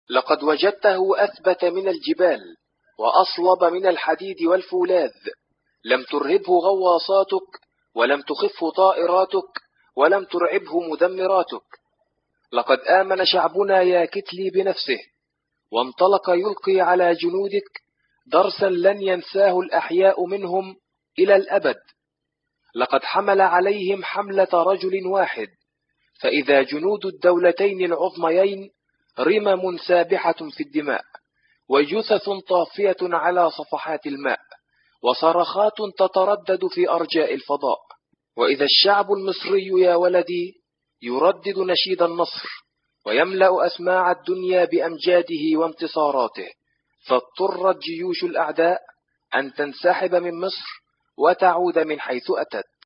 لقد وجدته أثبت من الجبال وأصلب من الحديد والفولاذ. لم ترهبه غواصاتك، ولم تخفه طائراتك، ولم ترعبه مدمراتك. لقد آمن شعبنا يا كتلي بنفسه، وانطلق يلقي على جنودك درسا لن ينساه الأحياء منهم إلى الأبد. لقد حمل عليهم حملة رجل واحد، فإذا جنود الدولتين العظميين رمم سابحة في الدماء، وجثث طافية على صفحات الماء، وصرخات تتردد في أرجاء الفضاء. وإذا الشعب المصري يا ولدي يردد نشيد النصر، ويملأ أسماع الدنيا بأمجاده وانتصاراته، فاضطرت جيوش الأعداء أن تنسحب من مصر وتعود من حيث أتت.